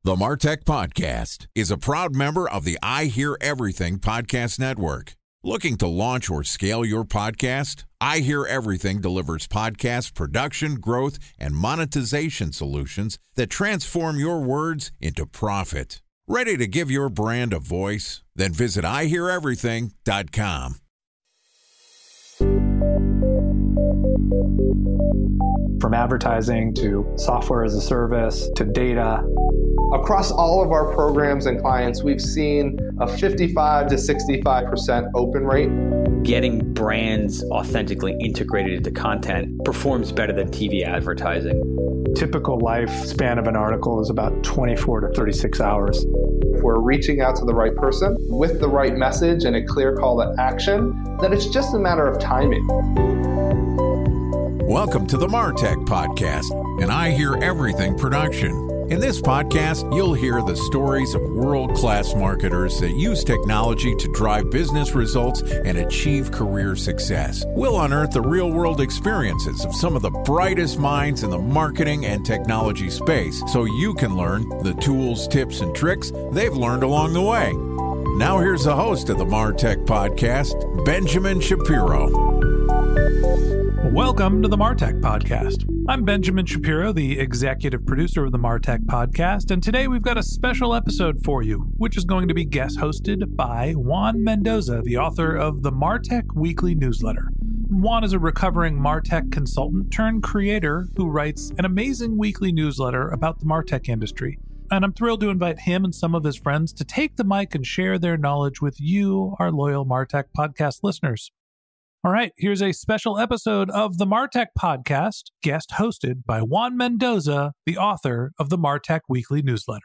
The Martech Podcast is a proud member of the I Hear Everything Podcast Network. Looking to launch or scale your podcast? I Hear Everything delivers podcast production, growth, and monetization solutions that transform your words into profit. Ready to give your brand a voice? Then visit iheareverything.com. From advertising to software as a service to data. Across all of our programs and clients, we've seen a 55 to 65% open rate. Getting brands authentically integrated into content performs better than TV advertising. Typical lifespan of an article is about 24 to 36 hours. If we're reaching out to the right person with the right message and a clear call to action, then it's just a matter of timing. Welcome to the Martech Podcast, an I Hear Everything production. In this podcast, you'll hear the stories of world-class marketers that use technology to drive business results and achieve career success. We'll unearth the real-world experiences of some of the brightest minds in the marketing and technology space so you can learn the tools, tips, and tricks they've learned along the way. Now here's the host of the Martech Podcast, Benjamin Shapiro. Welcome to the Martech Podcast. I'm Benjamin Shapiro, the executive producer of the Martech Podcast, and today we've got a special episode for you, which is going to be guest hosted by Juan Mendoza, the author of the Martech Weekly Newsletter. Juan is a recovering Martech consultant turned creator who writes an amazing weekly newsletter about the Martech industry. And I'm thrilled to invite him and some of his friends to take the mic and share their knowledge with you, our loyal Martech Podcast listeners. All right, here's a special episode of the Martech Podcast, guest hosted by Juan Mendoza, the author of the Martech Weekly Newsletter.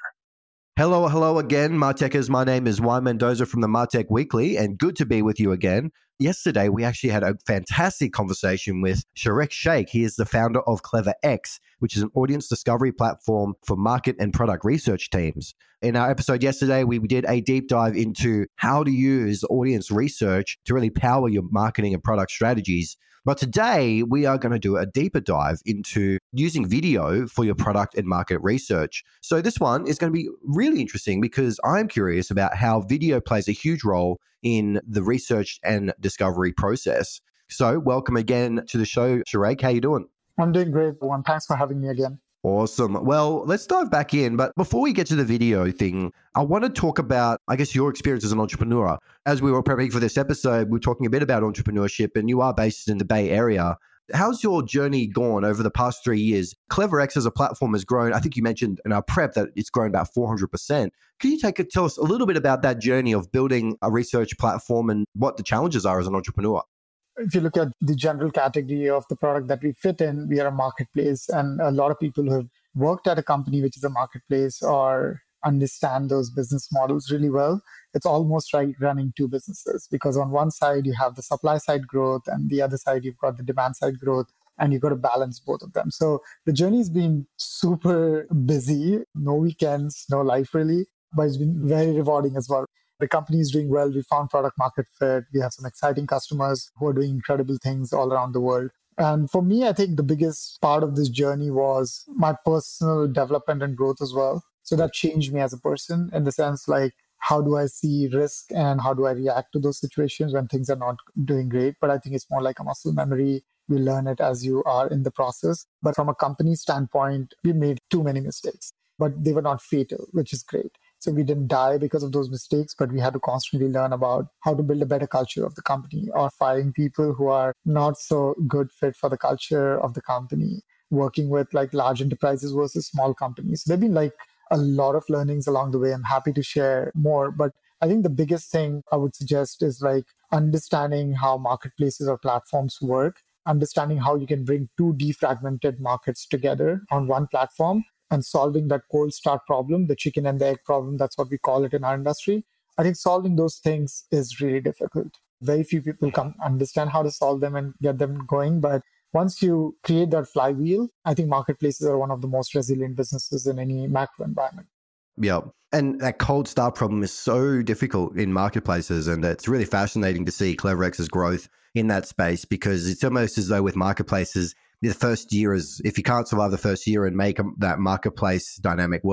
Hello again, Martechers. My name is Juan Mendoza from the Martech Weekly, and good to be with you again. Yesterday, we actually had a fantastic conversation with Sharek Sheikh. He is the founder of CleverX, which is an audience discovery platform for market and product research teams. In our episode yesterday, we did a deep dive into how to use audience research to really power your marketing and product strategies. But today, we are going to do a deeper dive into using video for your product and market research. So this one is going to be really interesting because I'm curious about how video plays a huge role in the research and discovery process. So welcome again to the show, Sharek. How you doing? I'm doing great, Juan. Thanks for having me again. Awesome. Well, let's dive back in. But before we get to the video thing, I want to talk about, I guess, your experience as an entrepreneur. As we were preparing for this episode, we were talking a bit about entrepreneurship, and you are based in the Bay Area. How's your journey gone over the past 3 years? CleverX as a platform has grown. I think you mentioned in our prep that it's grown about 400%. Can you tell us a little bit about that journey of building a research platform and what the challenges are as an entrepreneur? If you look at the general category of the product that we fit in, we are a marketplace. And a lot of people who have worked at a company which is a marketplace or understand those business models really well, it's almost like running two businesses. Because on one side, you have the supply side growth, and the other side, you've got the demand side growth, and you've got to balance both of them. So the journey's been super busy, no weekends, no life really, but it's been very rewarding as well. The company is doing well. We found product market fit. We have some exciting customers who are doing incredible things all around the world. And for me, I think the biggest part of this journey was my personal development and growth as well. So that changed me as a person in the sense like, how do I see risk and how do I react to those situations when things are not doing great? But I think it's more like a muscle memory. You learn it as you are in the process. But from a company standpoint, we made too many mistakes, but they were not fatal, which is great. So we didn't die because of those mistakes, but we had to constantly learn about how to build a better culture of the company or firing people who are not so good fit for the culture of the company, working with like large enterprises versus small companies. So there've been like a lot of learnings along the way. I'm happy to share more, but I think the biggest thing I would suggest is like understanding how marketplaces or platforms work, understanding how you can bring two defragmented markets together on one platform and solving that cold start problem, the chicken and the egg problem, that's what we call it in our industry. I think solving those things is really difficult. Very few people can understand how to solve them and get them going. But once you create that flywheel, I think marketplaces are one of the most resilient businesses in any macro environment. Yeah. And that cold start problem is so difficult in marketplaces. And it's really fascinating to see CleverX's growth in that space, because it's almost as though with marketplaces, the first year is, if you can't survive the first year and make that marketplace dynamic work,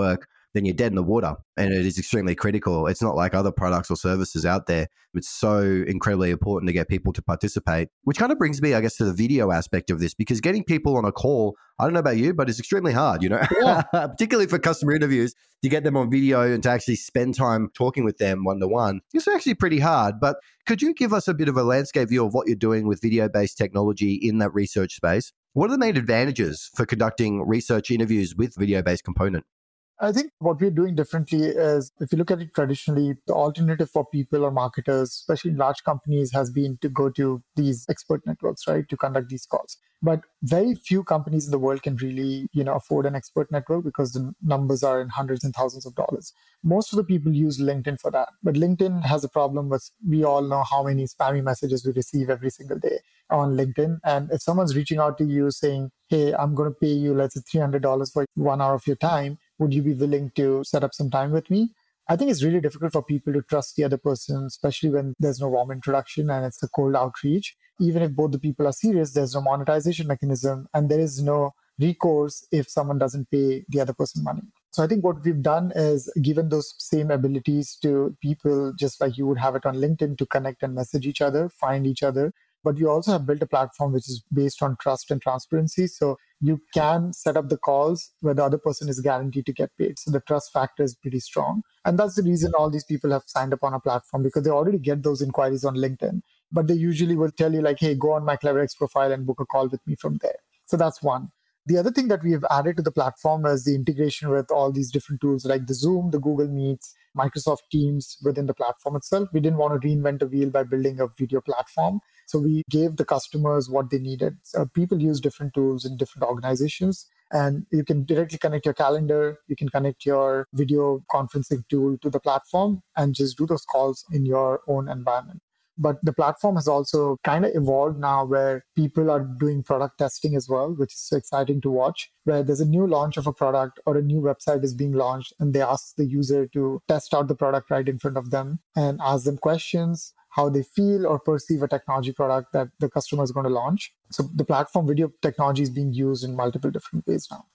then you're dead in the water. And it is extremely critical. It's not like other products or services out there. It's so incredibly important to get people to participate, which kind of brings me, I guess, to the video aspect of this, because getting people on a call, I don't know about you, but it's extremely hard, Yeah. particularly for customer interviews, to get them on video and to actually spend time talking with them one-to-one. It's actually pretty hard. But could you give us a bit of a landscape view of what you're doing with video-based technology in that research space? What are the main advantages for conducting research interviews with video-based component? I think what we're doing differently is, if you look at it traditionally, the alternative for people or marketers, especially in large companies, has been to go to these expert networks, right, to conduct these calls. But very few companies in the world can really, afford an expert network because the numbers are in hundreds and thousands of dollars. Most of the people use LinkedIn for that. But LinkedIn has a problem with, we all know how many spammy messages we receive every single day on LinkedIn. And if someone's reaching out to you saying, hey, I'm going to pay you, let's say $300 for 1 hour of your time, would you be willing to set up some time with me? I think it's really difficult for people to trust the other person, especially when there's no warm introduction and it's a cold outreach. Even if both the people are serious, there's no monetization mechanism and there is no recourse if someone doesn't pay the other person money. So I think what we've done is given those same abilities to people, just like you would have it on LinkedIn, to connect and message each other, find each other. But we also have built a platform which is based on trust and transparency. So you can set up the calls where the other person is guaranteed to get paid. So the trust factor is pretty strong. And that's the reason all these people have signed up on a platform, because they already get those inquiries on LinkedIn. But they usually will tell you like, hey, go on my CleverX profile and book a call with me from there. So that's one. The other thing that we have added to the platform is the integration with all these different tools like the Zoom, the Google Meets, Microsoft Teams within the platform itself. We didn't want to reinvent the wheel by building a video platform. So we gave the customers what they needed. So people use different tools in different organizations, and you can directly connect your calendar. You can connect your video conferencing tool to the platform and just do those calls in your own environment. But the platform has also kind of evolved now where people are doing product testing as well, which is so exciting to watch, where there's a new launch of a product or a new website is being launched and they ask the user to test out the product right in front of them and ask them questions, how they feel or perceive a technology product that the customer is going to launch. So the platform video technology is being used in multiple different ways now.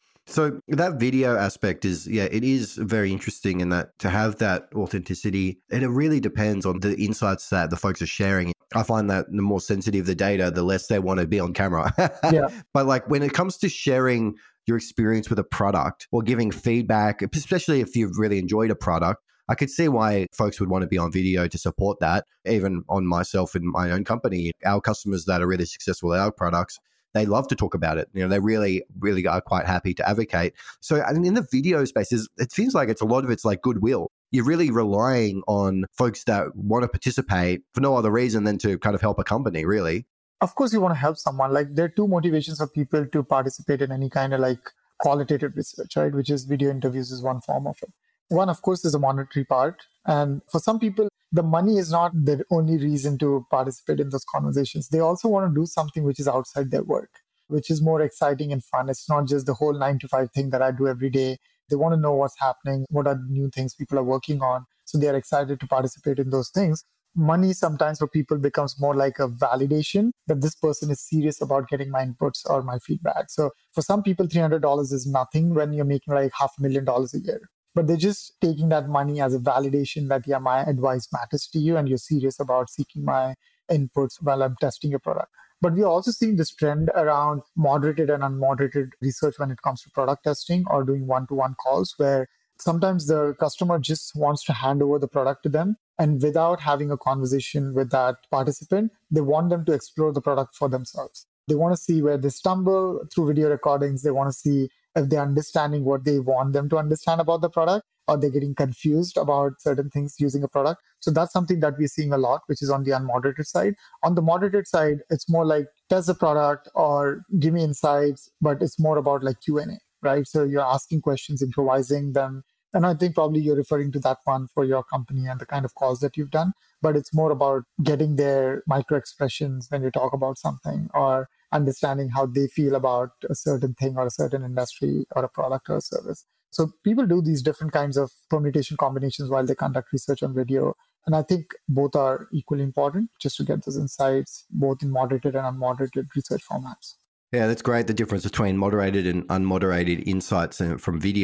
So that video aspect is, it is very interesting in that to have that authenticity, and it really depends on the insights that the folks are sharing. I find that the more sensitive the data, the less they want to be on camera. Yeah. But like when it comes to sharing your experience with a product or giving feedback, especially if you've really enjoyed a product, I could see why folks would want to be on video to support that. Even on myself in my own company, our customers that are really successful with our products, they love to talk about it. They really, really are quite happy to advocate. So in the video spaces, it feels like a lot of it's like goodwill. You're really relying on folks that want to participate for no other reason than to kind of help a company, really. Of course, you want to help someone. Like there are two motivations for people to participate in any kind of like qualitative research, right? Which is video interviews is one form of it. One, of course, is the monetary part. And for some people, the money is not the only reason to participate in those conversations. They also want to do something which is outside their work, which is more exciting and fun. It's not just the whole 9-to-5 thing that I do every day. They want to know what's happening, what are the new things people are working on. So they're excited to participate in those things. Money sometimes for people becomes more like a validation that this person is serious about getting my inputs or my feedback. So for some people, $300 is nothing when you're making like $500,000 a year. But they're just taking that money as a validation that, yeah, my advice matters to you and you're serious about seeking my inputs while I'm testing your product. But we're also seeing this trend around moderated and unmoderated research when it comes to product testing or doing one-to-one calls, where sometimes the customer just wants to hand over the product to them. And without having a conversation with that participant, they want them to explore the product for themselves. They want to see where they stumble through video recordings. They want to see if they're understanding what they want them to understand about the product, or they're getting confused about certain things using a product. So that's something that we're seeing a lot, which is on the unmoderated side. On the moderated side, it's more like test the product or give me insights, but it's more about like Q&A, right? So you're asking questions, improvising them. And I think probably you're referring to that one for your company and the kind of calls that you've done. But it's more about getting their micro expressions when you talk about something, or understanding how they feel about a certain thing or a certain industry or a product or a service. So people do these different kinds of permutation combinations while they conduct research on video. And I think both are equally important just to get those insights, both in moderated and unmoderated research formats. Yeah, that's great. The difference between moderated and unmoderated insights from video.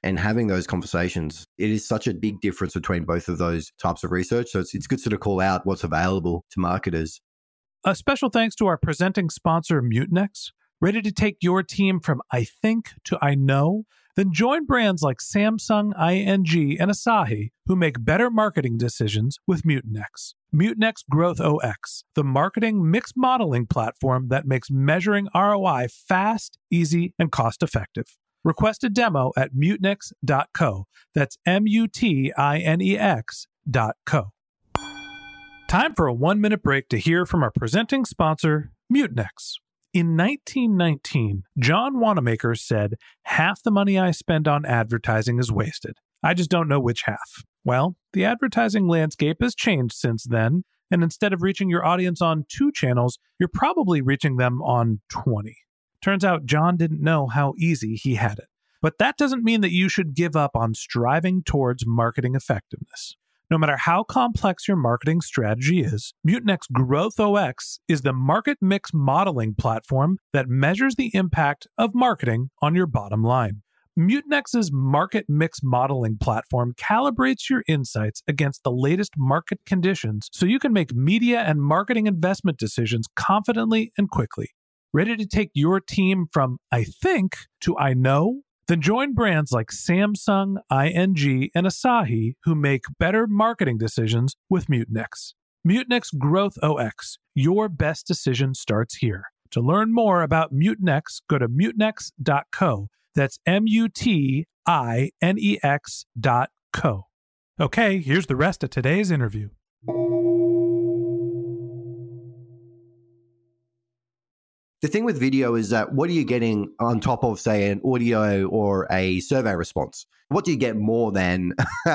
and having those conversations. It is such a big difference between both of those types of research. So it's good to sort of call out what's available to marketers. A special thanks to our presenting sponsor, Mutinex. Ready to take your team from I think to I know? Then join brands like Samsung, ING, and Asahi who make better marketing decisions with Mutinex. Mutinex Growth OX, the marketing mix modeling platform that makes measuring ROI fast, easy, and cost-effective. Request a demo at mutinex.co. That's MUTINEX.co. Time for a 1-minute break to hear from our presenting sponsor, Mutinex. In 1919, John Wanamaker said, "Half the money I spend on advertising is wasted. I just don't know which half." Well, the advertising landscape has changed since then, and instead of reaching your audience on 2 channels, you're probably reaching them on 20. Turns out John didn't know how easy he had it. But that doesn't mean that you should give up on striving towards marketing effectiveness. No matter how complex your marketing strategy is, Mutinex Growth OX is the market mix modeling platform that measures the impact of marketing on your bottom line. Mutinex's market mix modeling platform calibrates your insights against the latest market conditions so you can make media and marketing investment decisions confidently and quickly. Ready to take your team from I think to I know? Then join brands like Samsung, ING, and Asahi who make better marketing decisions with Mutinex. Mutinex Growth OX. Your best decision starts here. To learn more about Mutinex, go to mutinex.co. That's MUTINEX.co. Okay, here's the rest of today's interview. The thing with video is that what are you getting on top of, say, an audio or a survey response? What do you get more than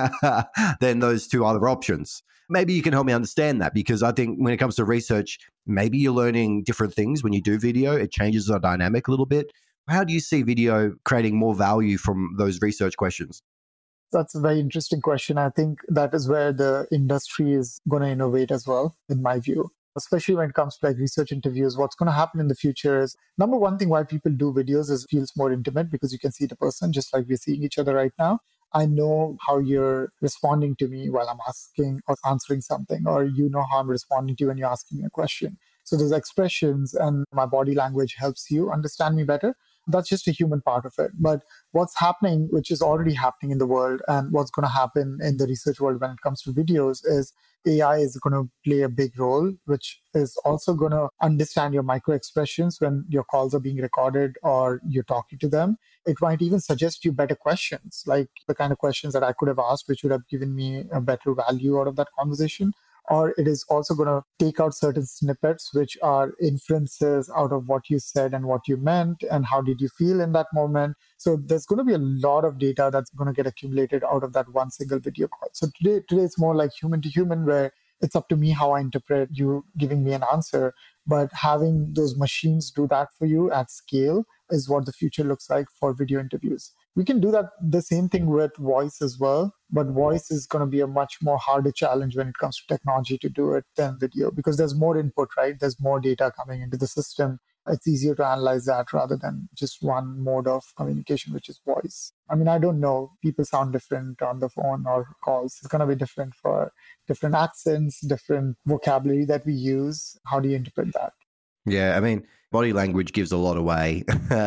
those 2 other options? Maybe you can help me understand that, because I think when it comes to research, maybe you're learning different things when you do video. It changes the dynamic a little bit. How do you see video creating more value from those research questions? That's a very interesting question. I think that is where the industry is going to innovate as well, in my view. Especially when it comes to like research interviews, what's going to happen in the future is, number one thing why people do videos is it feels more intimate because you can see the person just like we're seeing each other right now. I know how you're responding to me while I'm asking or answering something, or you know how I'm responding to you when you're asking me a question. So those expressions and my body language helps you understand me better. That's just a human part of it. But what's happening, which is already happening in the world, and what's going to happen in the research world when it comes to videos is AI is going to play a big role, which is also going to understand your micro expressions when your calls are being recorded or you're talking to them. It might even suggest you better questions, like the kind of questions that I could have asked, which would have given me a better value out of that conversation. Or it is also going to take out certain snippets, which are inferences out of what you said and what you meant and how did you feel in that moment. So there's going to be a lot of data that's going to get accumulated out of that one single video call. So today it's more like human to human, where it's up to me how I interpret you giving me an answer. But having those machines do that for you at scale is what the future looks like for video interviews. We can do that, the same thing with voice as well, but voice is going to be a much more harder challenge when it comes to technology to do it than video, because there's more input, right? There's more data coming into the system. It's easier to analyze that rather than just one mode of communication, which is voice. I mean, I don't know. People sound different on the phone or calls. It's going to be different for different accents, different vocabulary that we use. How do you interpret that? Yeah, I mean, body language gives a lot away.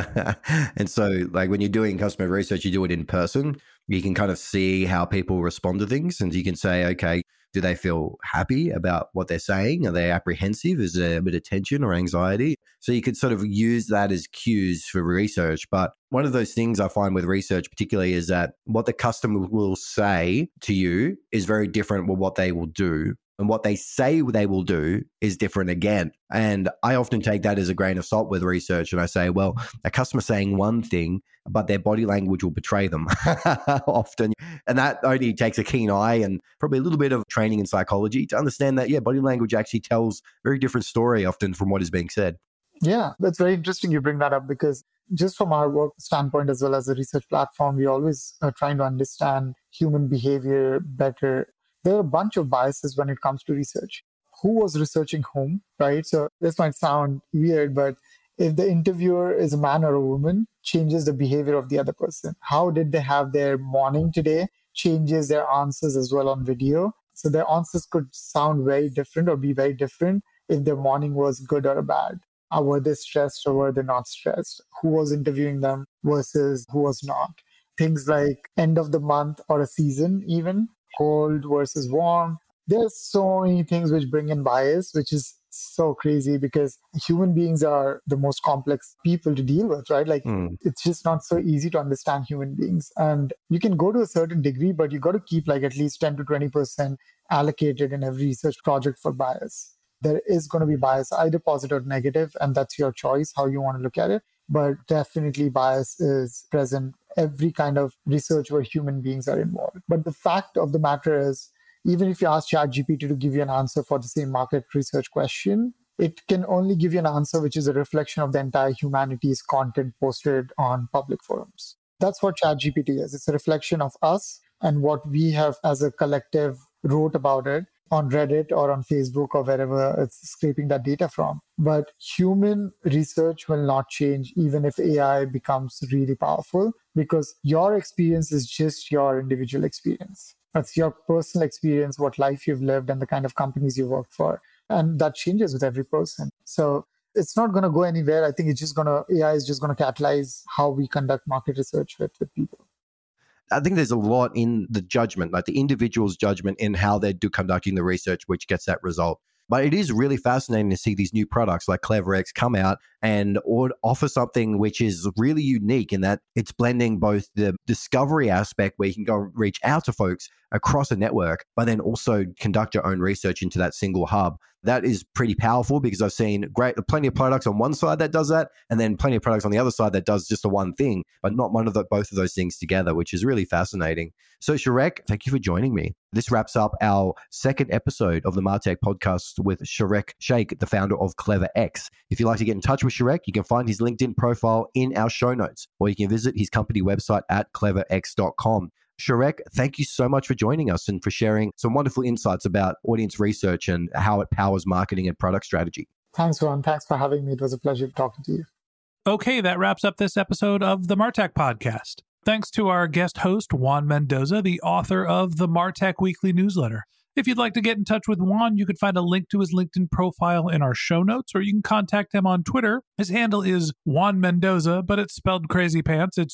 And so like when you're doing customer research, you do it in person. You can kind of see how people respond to things, and you can say, okay, do they feel happy about what they're saying? Are they apprehensive? Is there a bit of tension or anxiety? So you could sort of use that as cues for research. But one of those things I find with research particularly is that what the customer will say to you is very different from what they will do. And what they say they will do is different again. And I often take that as a grain of salt with research. And I say, well, a customer saying one thing, but their body language will betray them often. And that only takes a keen eye and probably a little bit of training in psychology to understand that, yeah, body language actually tells a very different story often from what is being said. Yeah, that's very interesting you bring that up, because just from our work standpoint as well as a research platform, we always are trying to understand human behavior better. There are a bunch of biases when it comes to research. Who was researching whom, right? So this might sound weird, but if the interviewer is a man or a woman, changes the behavior of the other person. How did they have their morning today changes their answers as well on video. So their answers could sound very different or be very different if their morning was good or bad. Were they stressed or were they not stressed? Who was interviewing them versus who was not? Things like end of the month or a season even, cold versus warm. There's so many things which bring in bias, which is so crazy because human beings are the most complex people to deal with, right? Like it's just not so easy to understand human beings. And you can go to a certain degree, but you got to keep like at least 10 to 20% allocated in every research project for bias. There is going to be bias, either positive or negative, and that's your choice, how you want to look at it. But definitely bias is present every kind of research where human beings are involved. But the fact of the matter is, even if you ask ChatGPT to give you an answer for the same market research question, it can only give you an answer which is a reflection of the entire humanity's content posted on public forums. That's what ChatGPT is. It's a reflection of us and what we have as a collective wrote about it on Reddit or on Facebook or wherever it's scraping that data from. But human research will not change even if AI becomes really powerful, because your experience is just your individual experience. That's your personal experience, what life you've lived and the kind of companies you worked for. And that changes with every person. So it's not going to go anywhere. I think AI is just going to catalyze how we conduct market research with people. I think there's a lot in the judgment, like the individual's judgment in how they're conducting the research, which gets that result. But it is really fascinating to see these new products like CleverX come out and offer something which is really unique in that it's blending both the discovery aspect where you can go reach out to folks across a network, but then also conduct your own research into that single hub. That is pretty powerful because I've seen plenty of products on one side that does that, and then plenty of products on the other side that does just the one thing, but not both of those things together, which is really fascinating. So Sharek, thank you for joining me. This wraps up our second episode of the Martech podcast with Sharek Shaikh, the founder of CleverX. If you'd like to get in touch with Sharek, you can find his LinkedIn profile in our show notes, or you can visit his company website at cleverx.com. Sharek, thank you so much for joining us and for sharing some wonderful insights about audience research and how it powers marketing and product strategy. Thanks, Ron. Thanks for having me. It was a pleasure talking to you. Okay, that wraps up this episode of the Martech Podcast. Thanks to our guest host, Juan Mendoza, the author of the Martech Weekly newsletter. If you'd like to get in touch with Juan, you can find a link to his LinkedIn profile in our show notes, or you can contact him on Twitter. His handle is Juan Mendoza, but it's spelled crazy pants. It's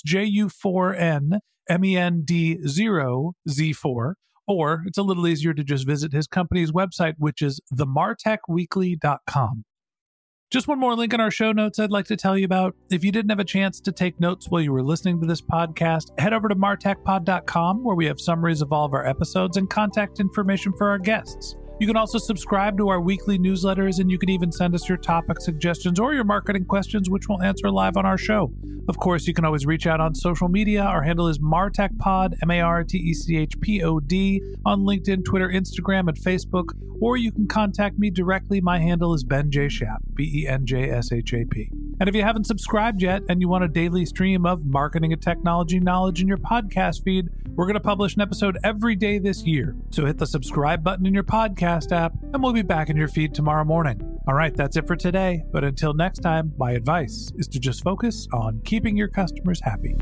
JU4NMEND0Z4. Or it's a little easier to just visit his company's website, which is themartechweekly.com. Just one more link in our show notes I'd like to tell you about. If you didn't have a chance to take notes while you were listening to this podcast, head over to martechpod.com, where we have summaries of all of our episodes and contact information for our guests. You can also subscribe to our weekly newsletters, and you can even send us your topic suggestions or your marketing questions, which we'll answer live on our show. Of course, you can always reach out on social media. Our handle is MartechPod, MarTechPod, on LinkedIn, Twitter, Instagram, and Facebook. Or you can contact me directly. My handle is Ben J. Shap, BenJShap. And if you haven't subscribed yet and you want a daily stream of marketing and technology knowledge in your podcast feed, we're going to publish an episode every day this year. So hit the subscribe button in your podcast app, and we'll be back in your feed tomorrow morning. All right, that's it for today. But until next time, my advice is to just focus on keeping your customers happy.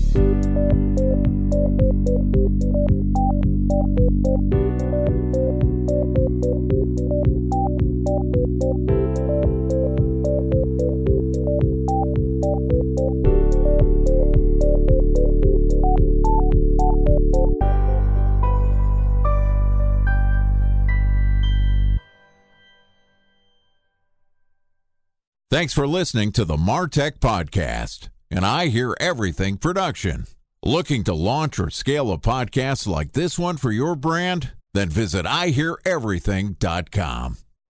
Thanks for listening to the Martech Podcast, and I Hear Everything production. Looking to launch or scale a podcast like this one for your brand? Then visit iHearEverything.com.